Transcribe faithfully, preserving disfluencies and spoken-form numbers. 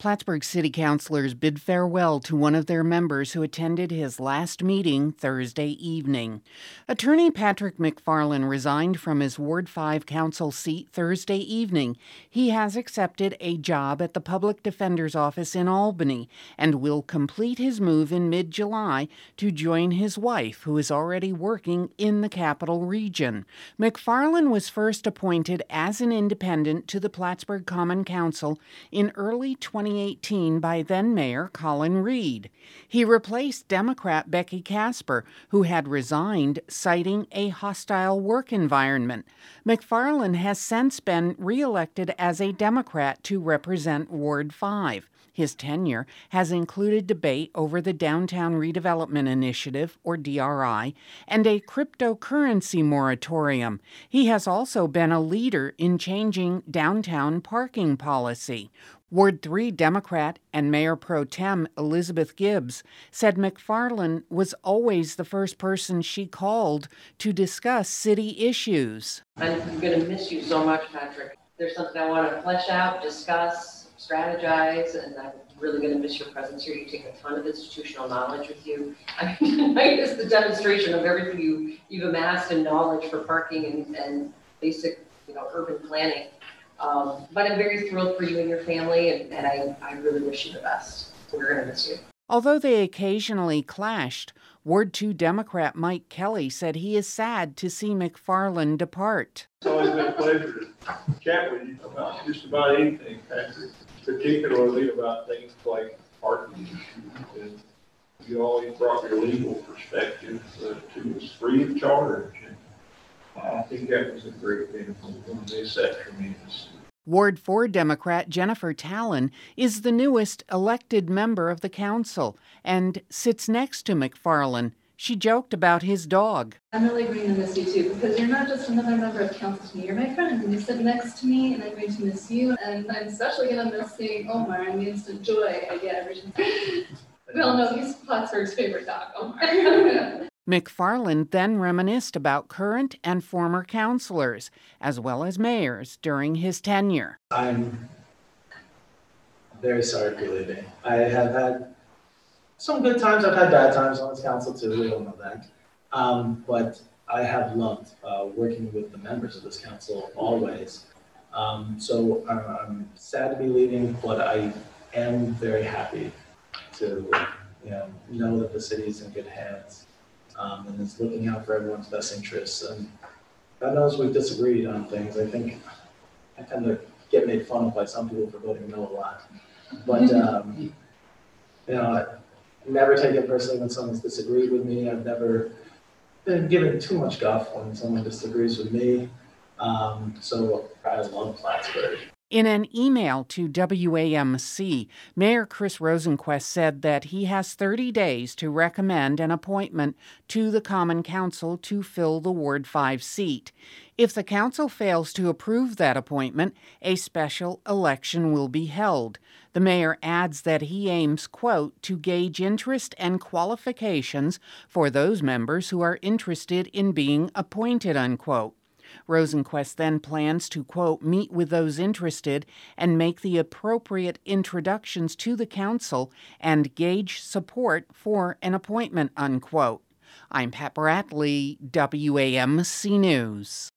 Plattsburgh City Councilors bid farewell to one of their members who attended his last meeting Thursday evening. Attorney Patrick McFarland resigned from his Ward five council seat Thursday evening. He has accepted a job at the Public Defender's Office in Albany and will complete his move in mid-July to join his wife, who is already working in the Capital Region. McFarland was first appointed as an independent to the Plattsburgh Common Council in early twenty eighteen by then-Mayor Colin Reed. He replaced Democrat Becky Casper, who had resigned, citing a hostile work environment. McFarland has since been re-elected as a Democrat to represent Ward five. His tenure has included debate over the Downtown Redevelopment Initiative, or D R I, and a cryptocurrency moratorium. He has also been a leader in changing downtown parking policy. Ward three Democrat and Mayor Pro Tem Elizabeth Gibbs said McFarland was always the first person she called to discuss city issues. I'm going to miss you so much, Patrick. There's something I want to flesh out, discuss, strategize, and I'm really going to miss your presence here. You take a ton of institutional knowledge with you. I mean, tonight is the demonstration of everything you, you've amassed in knowledge for parking and, and basic, you know, urban planning. Um, but I'm very thrilled for you and your family, and, and I, I really wish you the best. We're going to miss you. Although they occasionally clashed, Ward two Democrat Mike Kelly said he is sad to see McFarland depart. It's always been a pleasure to chat with you about just about anything, Patrick, particularly about things like parking issues. And you always brought your legal perspective uh, to us free of charge. And I think that was a great thing from this set for me to see. Ward four Democrat Jennifer Talon is the newest elected member of the council and sits next to McFarland. She joked about his dog. I'm really going to miss you too, because you're not just another member of council to me, you're my friend, and you sit next to me, and I'm going to miss you, and I'm especially going to miss seeing Omar and the instant joy I get every time. We all know he's Plattsburgh's favorite dog, Omar. McFarland then reminisced about current and former councilors, as well as mayors, during his tenure. I'm very sorry for leaving. I have had some good times. I've had bad times on this council too. We all know that. Um, but I have loved uh, working with the members of this council always. Um, so uh, I'm sad to be leaving, but I am very happy to you know, know that the city is in good hands. Um, and is looking out for everyone's best interests. And God knows we've disagreed on things. I think I tend to get made fun of by some people for voting no a lot. But, um, you know, I never take it personally when someone's disagreed with me. I've never been given too much guff when someone disagrees with me. Um, so I love Plattsburgh. In an email to W A M C, Mayor Chris Rosenquist said that he has thirty days to recommend an appointment to the Common Council to fill the Ward five seat. If the council fails to approve that appointment, a special election will be held. The mayor adds that he aims, quote, to gauge interest and qualifications for those members who are interested in being appointed, unquote. Rosenquist then plans to, quote, meet with those interested and make the appropriate introductions to the council and gauge support for an appointment, unquote. I'm Pat Bradley, W A M C News.